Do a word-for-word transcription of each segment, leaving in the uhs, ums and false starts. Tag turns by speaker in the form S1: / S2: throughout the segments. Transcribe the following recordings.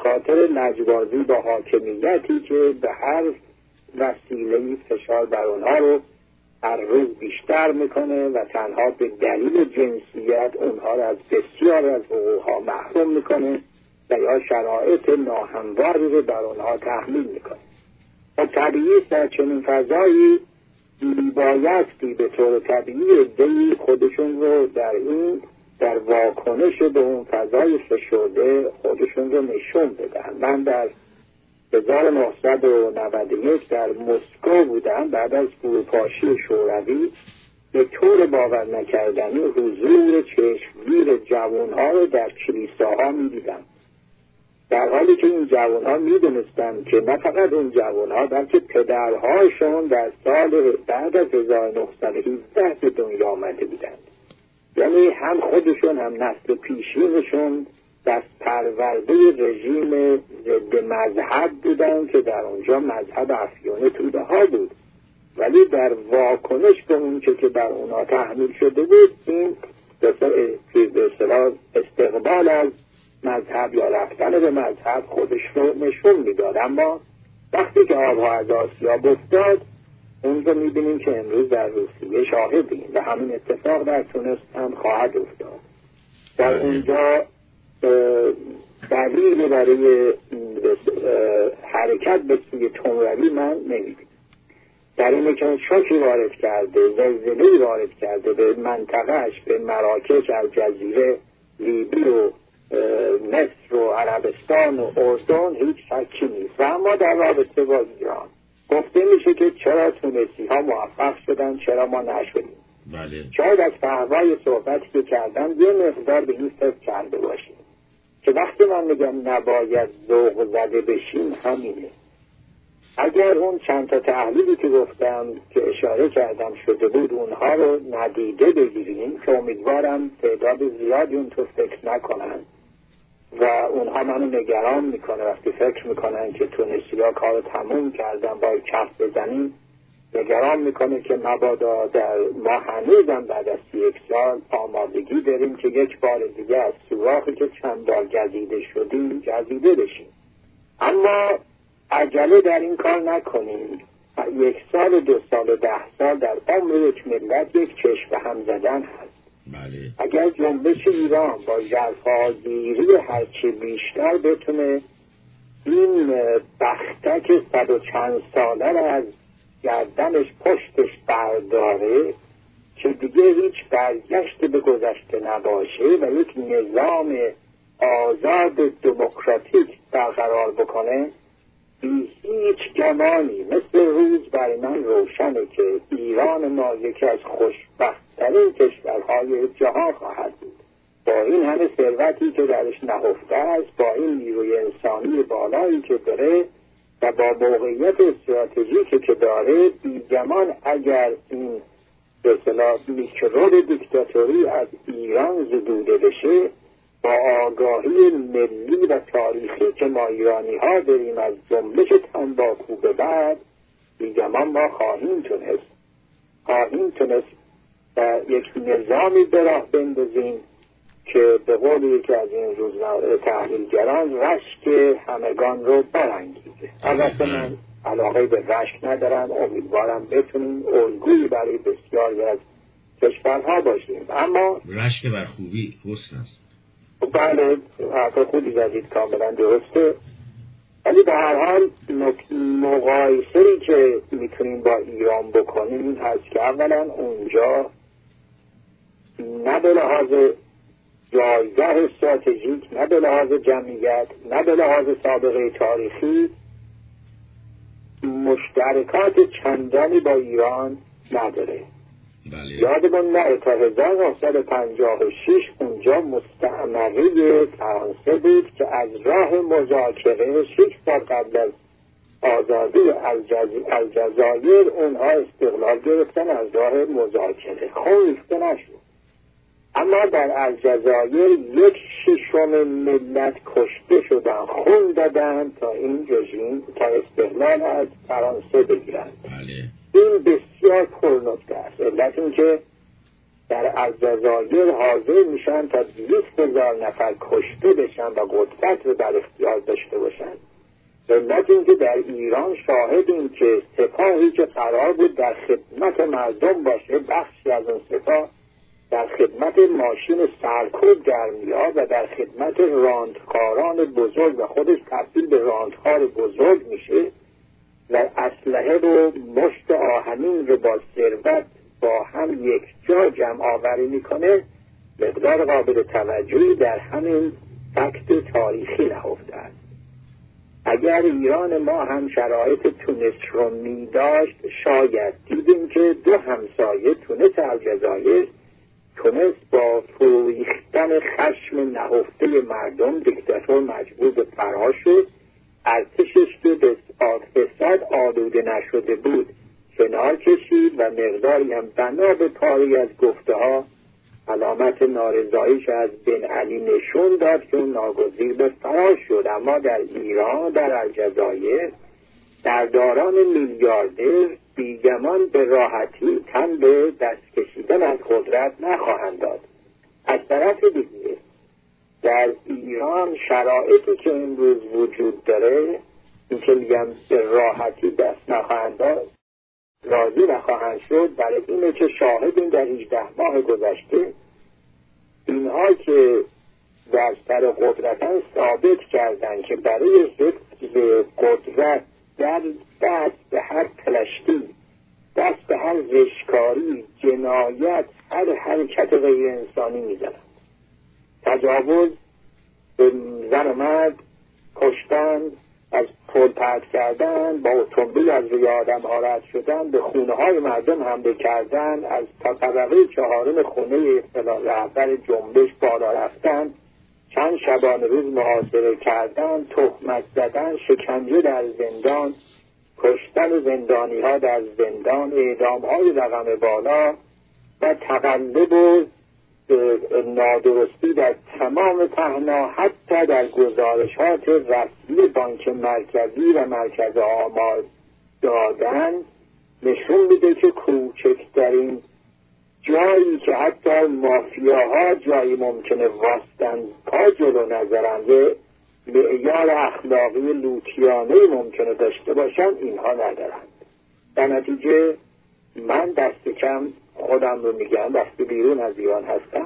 S1: خاطر لجبازی با حاکمیتی که به هر وسیله‌ای فشار بر اونها رو هر روز بیشتر میکنه و تنها به دلیل جنسیت اونها رو از بسیار از حقوقها محروم میکنه و یا شرایط ناهمواری رو بر اونها تحمیل میکنه. و طبیعی در چنین فضایی بایستی به طور طبیعی عده‌ای خودشون رو در این در واکنش به اون فضای فشرده خودشون رو نشون بدن. من در هزار و نهصد و نود و یک در مسکو بودم بعد از فروپاشی شوروی. به طور باور نکردنی حضور چشمگیر جوانها رو در کلیساها می دیدم، در حالی که این جوانها می دونستن که نه فقط اون جوانها بلکه پدرهاشون در سال بعد از هزار و نهصد و هفده به دنیا آمده بودند. یعنی هم خودشون هم نسل پیشینشون دست پرورده رژیم ضد مذهب بودن که در اونجا مذهب افیون توده ها بود، ولی در واکنش به اون که که بر اونا تحمیل شده بود این به اصطلاح استقبال از مذهب یا رفتن به مذهب خودش رو نشون میداد. اما وقتی که آبها از آسیاب افتاد اون رو میبینیم که امروز در روسیه شاهدیم و همین اتفاق در تونس هم خواهد افتاد. در اونجا دلیل برای حرکت به سوی تندروی من نمیدیم. در اینه که شوکی وارد کرده، زلزله‌ای وارد کرده به منطقهش، به مراکش، الجزیره، لیبی و مصر و عربستان و اردن هیچ شکی نیست. و اما در رابطه با ایران گفته میشه که چرا تونسی ها موفق شدن چرا ما نشدیم.
S2: بله.
S1: شاید از فهوای صحبتی که کردن یه مقدار به این فکر کرده باشیم که وقتی من میگم نباید ذوق زده بشیم همینه. اگر اون چند تا تحلیلی که گفتم که اشاره کردم شده بود اونها رو ندیده بگیریم که امیدوارم تعداد زیادی اون تو فکر نکنن و اونها منو نگران میکنه وقتی فکر میکنن که تونسی‌ها کار تموم کردن باید کف بزنیم، نگران میکنه که مبادا در ما هنوزم بعد از سی یک سال آمادگی داریم که یک بار دیگه از سوراخی که چند بار گزیده شدیم گزیده بشیم. اما عجله در این کار نکنیم. یک سال دو سال ده سال در عمر یک ملت یک چشم به هم زدن هست.
S2: بله.
S1: اگر جنبش ایران با ژرفاگیری هرچی بیشتر بتونه این بختک صد و چند ساله را از گردنش پشتش برداره که دیگه هیچ برگشت به گذشته نباشه و یک نظام آزاد دموکراتیک برقرار بکنه، بی هیچ گمانی مثل روز برای من روشنه که ایران ما یکی از خوشبخت‌ترین کشورهای جهان خواهد بود. با این همه ثروتی که درش نهفته است، با این نیروی انسانی بالایی که داره و با موقعیت استراتژیکی که داره، بیگمان اگر این به اصطلاح میکروب دیکتاتوری از ایران زدوده بشه، با آگاهی ملی و تاریخی که ما ایرانی ها داریم از جنبش تنباکو به بعد، بیگمان ما خواهیم تونست خواهیم تونست یک نظامی به راه بندازیم که به قول یکی از این روزنامه تحلیلگران رشک همگان رو برانگیزه. البته من علاقه به رشک ندارم، امیدوارم بتونیم الگویی برای بسیاری از کشورها باشیم. اما
S2: رشک بر خوبی حسن است.
S1: بله، حرف خودی زدید، کاملا درسته. ولی به هر حال مقایسه‌ای که میتونیم با ایران بکنیم این هست که اولا اونجا نه به لحاظ جایگاه استراتژیک، نه به لحاظ جمعیت، نه به لحاظ سابقه تاریخی مشترکات چندانی با ایران نداره.
S2: بله.
S1: یادمون نره تا هزار و نهصد و پنجاه و شش اونجا مستعمره فرانسه بود که از راه مذاکره شش سال قبل از آزادی الجزایر اونها استقلال گرفتن از راه مذاکره. خون ریخته نشد. اما در الجزایر یک ششم ملت کشته شدن، خون دادن تا این رژیم تا استقلال از فرانسه بگیرن.
S2: بله.
S1: این بسیار پرنکته است. علت این که در الجزایر حاضر میشن تا دویست هزار نفر کشته بشن و قدرت رو در اختیار داشته باشن. علت این که در ایران شاهدیم که سپاهی که قرار بود در خدمت مردم باشه، بخشی از اون سپاه در خدمت ماشین سرکوب در میاد و در خدمت راندخاران بزرگ و خودش تبدیل به راندخار بزرگ میشه و اسلحه رو، مشت آهنین رو با ثروت با هم یک جا جمع آوری میکنه. مقدار قابل توجهی در همین فکت تاریخی نهفته است. اگر ایران ما هم شرایط تونس رو می داشت، شاید دیدیم که دو همسایه تونس و الجزایر، تونس با فروریختن خشم نهفته مردم دیکتاتور مجبور به فرار شد، ارتشش که به فساد آلوده نشده بود کنار کشید و مقداری هم بنا به پاری از گفته ها علامت نارضاییش از بن علی نشون داد که اون ناگزیر به فرار شد. اما در ایران، در الجزایر، سرداران میلیاردر بیگمان به راحتی تن به دست کشیدن از قدرت نخواهند داد. از طرف دیگه در ایران شرایطی که امروز وجود داره، این که میگم به راحتی دست نخواهند داد، راضی نخواهند شد، برای اینه که شاهدیم در هجده ماه گذشته اینها که در سر قدرتن ثابت کردند که برای حفظ قدرت در دست به هر پلشتی، دست به هر زشکاری، جنایت، هر حرکت غیر انسانی میزنند. تجاوز به زن و مرد، کشتن، از پل پرت کردن، با اتومبیل از روی آدم ها رد شدن، به خونه های مردم حمله کردن، از طبقه چهارم خونه رهبر جنبش بالا رفتن، چند شبانه روز محاصره کردن، تهمت زدن، شکنجه در زندان، کشتن زندانی ها در زندان، اعدام های رقم بالا و تقلب و نادرستی در تمام پهنا، حتی در گزارشات رسمی بانک مرکزی و مرکز آمار دادن نشون میده که کوچکترین جایی که حتی مافیاها جایی ممکنه واستن پا جلو نظرنده معیار اخلاقی لوطیانه ممکنه داشته باشن، اینها ندارند. در نتیجه من دست کم خودم رو میگم، وقتی بیرون از ایران هستم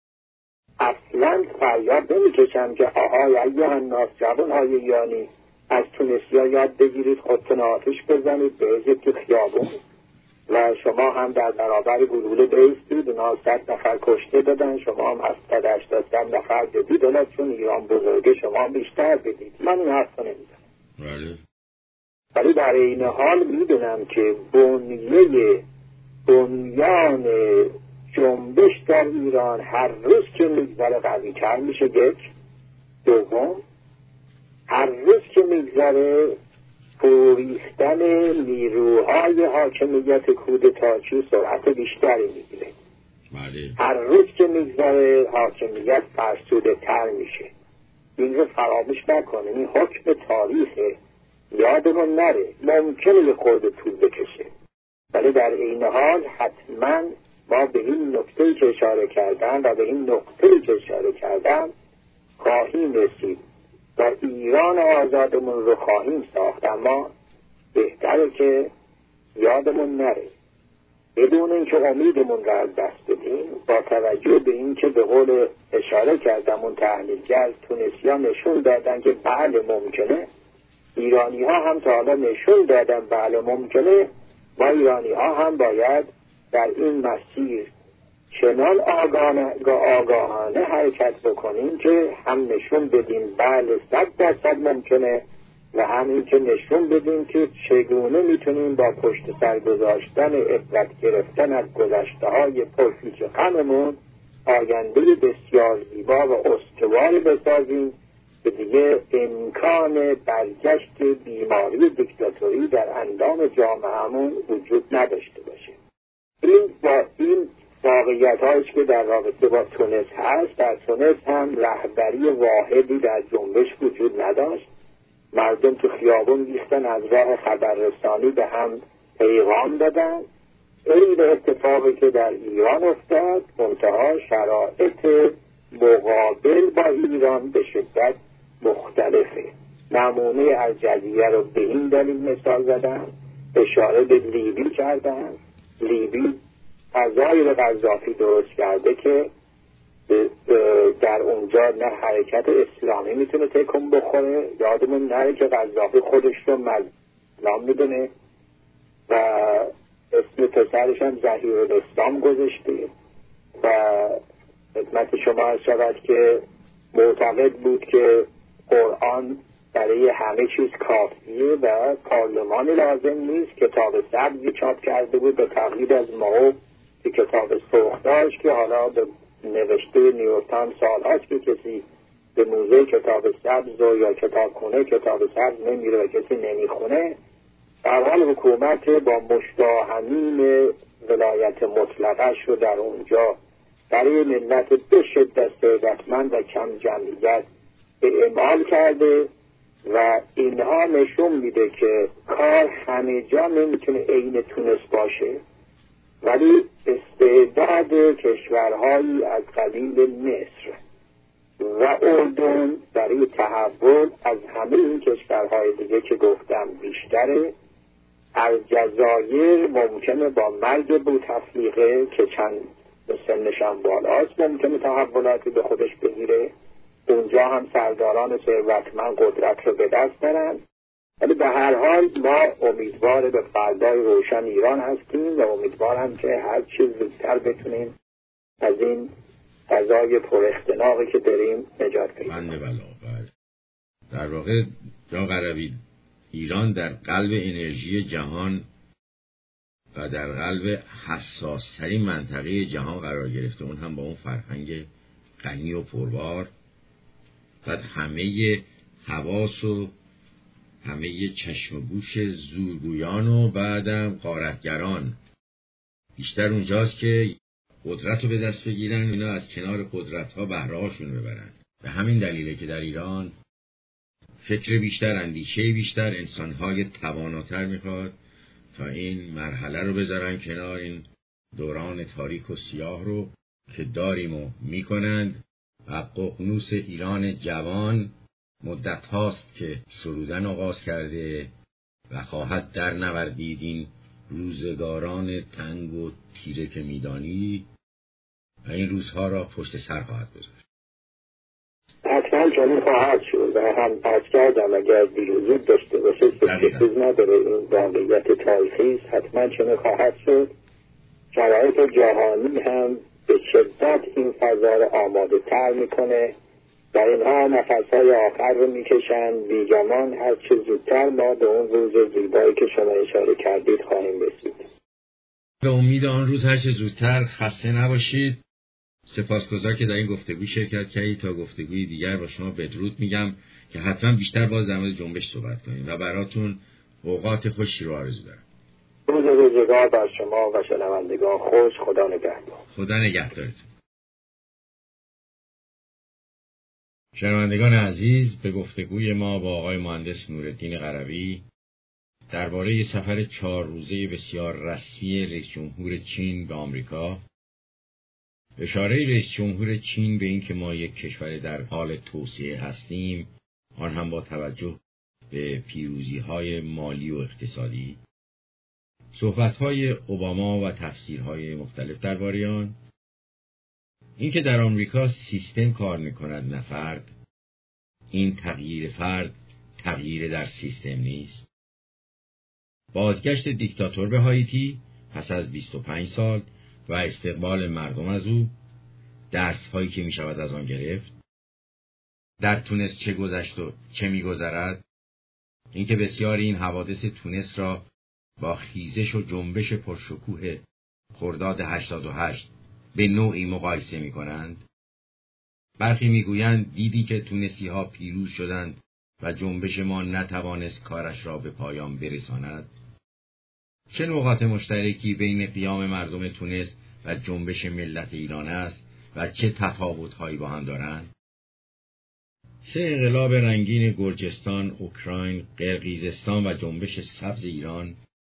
S1: اصلا فریاد نمیکشم که آهای ایها الناس، جوانهای ایرانی، از تونسیا یاد بگیرید خودتون آتش بزنید، بریزید تو خیابون و شما هم در برابر گلوله بایستید، اونا صد نفر کشته دادن، شما هم هفتاد هشتاد نفر بدید، ولی چون ایران بزرگه شما بیشتر بدید. من این حرف رو نمیزنم، ولی در این حال میدونم که بنیه بنیان جنبش در ایران هر روز که میگذره قوی تر میشه. یک. دوم، هر روز که میگذره فروریختن نیروهای حاکمیت کودتاچی سرعت بیشتری میگیره. هر روز که میگذره حاکمیت فرسوده تر میشه. این رو فراموش نکنه، این حکم تاریخه، یادمون نره. ممکنه یه خورده طول بکشه، ولی در این حال حتما ما به این نکته‌ای که اشاره کردم و به این نقطه‌ای که اشاره کردم خواهیم رسید و ایران آزادمون رو خواهیم ساخت. اما بهتره که یادمون نره، بدون اینکه امیدمون رو از دست بدیم، با توجه به این که به قول اشاره کردم اون تحلیلگر تونسیان نشون دادن که بله ممکنه، ایرانی ها هم تا حالا نشون دادن بله ممکنه، ما ایرانی ها هم باید در این مسیر چنان آگاهانه, آگاهانه حرکت بکنیم که هم نشون بدیم بله صد درصد ممکنه و هم این که نشون بدیم که چگونه میتونیم با پشت سر گذاشتن عبرت گرفتن از گذشته های پرفیچ غممون آینده بسیار زیبا و استواری بسازیم که دیگه امکان برگشت بیماری دیکتاتوری در اندام جامعهمون وجود نداشته باشه. این با این واقعیت هایش که در رابطه با تونس هست، در تونس هم رهبری واحدی در جنبش وجود نداشت. مردم تو خیابون بیستن، از راه خبررسانی به هم پیغام دادن این اتفاقی که در ایران افتاد، منتها شرایط مقابل با ایران به شدت مختلفه. نمونه الجزیره رو به این دلیل مثال زدن، اشاره به لیبی کردن. لیبی فضایی رو قذافی درست کرده که در اونجا نه حرکت اسلامی میتونه تکون بخوره. یادمون نره که قذافی خودش رو مظلوم میدونه و اسم پسرش هم ظهیرالاسلام گذاشته و خدمت شما عرض شود که معتقد بود که قرآن برای همه چیز کافیه و پارلمانی لازم نیست. کتاب سبزی چاپ کرده بود به تقلید از ماو که کتاب سرخ داشت که حالا به نوشته نیویورک تایمز سال هاست که کسی به موزه کتاب سبز یا کتابخونه کتاب سبز نمیره و کسی نمیخونه. در حال حکومت با مشتاهمین ولایت مطلقه رو در اونجا برای ملت به شدت ثروتمند و کم جمعیت اعمال کرده و اینها نشون میده که کار همه جا نمیتونه عین تونس باشه، ولی استعداد کشورهایی از قبیل مصر و اردن برای تحول از همه این کشورهای دیگه که گفتم بیشتره. الجزایر ممکنه با مرگ بوتفلیقه که چند سنشان بالاست ممکنه تحولاتی به خودش بگیره، اونجا هم سرداران ثروتمند قدرت رو به دست دارن. ولی به هر حال ما امیدوار به فردای روشن ایران هستیم و امیدوارم که هر چیز زودتر بتونیم از این فضای پر اختناقی که داریم نجات پیدا کنیم.
S2: بله بله. در واقع جناب قروی، ایران در قلب انرژی جهان و در قلب حساس‌ترین منطقه جهان قرار گرفته، اون هم با اون فرهنگ غنی و پربار. بعد همه حواس و همه چشم و گوش زورگویان و بعدم غارتگران بیشتر اونجاست که قدرت رو به دست بگیرن، اینا از کنار قدرت ها بهره هاشون ببرن. به همین دلیله که در ایران فکر بیشتر، اندیشه بیشتر، انسانهای تواناتر میخواد تا این مرحله رو بذارن کنار، این دوران تاریک و سیاه رو که داریم و میکنند. و ققنوس ایران جوان مدت هاست که سرودن آغاز کرده و خواهد در نوردید این روزگاران تنگ و تیره که میدانی و این روزها را پشت سر خواهد گذاشت.
S1: حتما چنین خواهد شد و هم پس کردم اگر دیروزی داشته باشه سکتیز نداره، این واقعیت تاریخی است، حتما چنین خواهد شد. شرایط جهانی هم به شدت این فضا را آماده تر میکنه و اینها نفسهای آخر رو میکشن. بیگمان هر چه زودتر ما به اون روز زیبایی که شما اشاره کردید خواهیم رسید.
S2: به امید آن روز هر چه زودتر. خسته نباشید. سپاسگزار که در این گفتگوی شرکت کردید. تا گفتگوی دیگر با شما بدرود میگم که حتما بیشتر باز در مورد جنبش صحبت کنیم و براتون اوقات خوشی رو آرزو دارم.
S1: روز روزگار بر شما و شنوندگان خوش. خدا نگهدار.
S2: خدا نگهدارتون. شنوندگان عزیز، به گفتگوی ما با آقای مهندس نورالدین قروی درباره سفر چهار روزه بسیار رسمی رئیس جمهور چین به آمریکا، اشاره رئیس جمهور چین به این که ما یک کشور در حال توسعه هستیم، آن هم با توجه به پیروزی‌های مالی و اقتصادی، صحبت‌های اوباما و تفسیرهای مختلف درباره آن، این که در آمریکا سیستم کار می‌کند نه فرد، این تغییر فرد تغییر در سیستم نیست، بازگشت دیکتاتور به هایتی پس از بیست و پنج سال و استقبال مردم از او، درس‌هایی که می‌شود از آن گرفت، در تونس چه گذشت و چه می‌گذرد، اینکه بسیاری این حوادث تونس را با خیزش و جنبش پرشکوه خرداد هشتاد و هشت به نوعی مقایسه می‌کنند. برخی می‌گویند دیدی که تونسی‌ها پیروز شدند و جنبش ما نتوانست کارش را به پایان برساند. چه نقاط مشترکی بین قیام مردم تونس و جنبش ملت ایران است و چه تفاوت‌هایی با هم دارند؟ سه انقلاب رنگین گرجستان، اوکراین، قرقیزستان و جنبش سبز ایران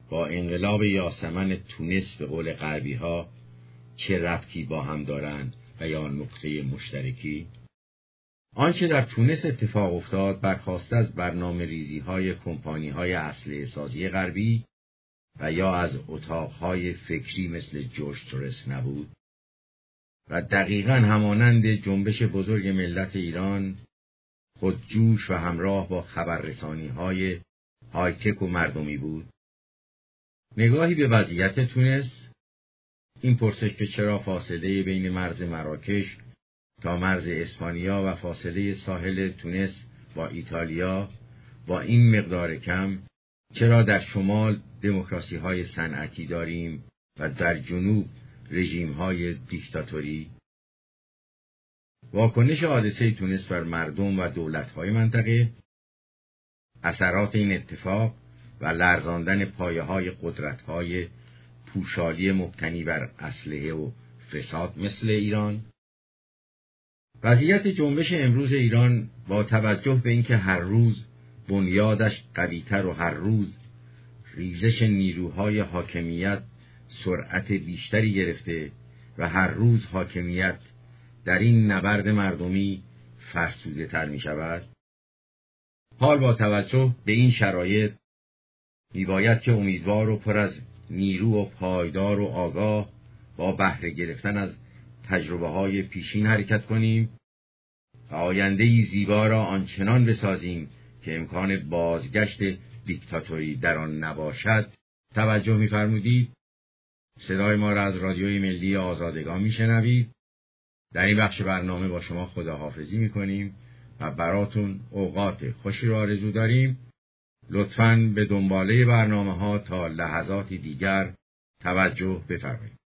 S2: با انقلاب یاسمن تونس به قول غربی ها چه ربطی با هم دارند و یا نقطه مشترکی؟ آنچه در تونس اتفاق افتاد برخواسته از برنامه ریزی های کمپانی های اسلحه سازی غربی و یا از اتاقهای فکری مثل جورج سورس نبود و دقیقاً همانند جنبش بزرگ ملت ایران خودجوش و همراه با خبررسانی های هایتک و مردمی بود. نگاهی به وضعیت تونس، این پرسش که چرا فاصله بین مرز مراکش تا مرز اسپانیا و فاصله ساحل تونس با ایتالیا با این مقدار کم، چرا در شمال دموکراسی های صنعتی داریم و در جنوب رژیم های دیکتاتوری؟ واکنش حادثه تونس بر مردم و دولت های منطقه، اثرات این اتفاق و لرزاندن پایه های قدرت های پوشالی مبتنی بر اسلحه و فساد مثل ایران. وضعیت جنبش امروز ایران با توجه به اینکه هر روز بنیادش قوی‌تر و هر روز ریزش نیروهای حاکمیت سرعت بیشتری گرفته و هر روز حاکمیت در این نبرد مردمی فرسوده تر می شود. حال با توجه به این شرایط می باید که امیدوار و پر از نیرو و پایدار و آگاه با بهره گرفتن از تجربه های پیشین حرکت کنیم و آینده‌ای زیبا را آنچنان بسازیم که امکان بازگشت دیکتاتوری در آن نباشد. توجه می‌فرمودید. صدای ما را از رادیوی ملی آزادگان می‌شنوید. در این بخش برنامه با شما خداحافظی می‌کنیم و براتون اوقات خوشی را آرزو داریم. لطفاً به دنباله برنامه‌ها تا لحظاتی دیگر توجه بفرمایید.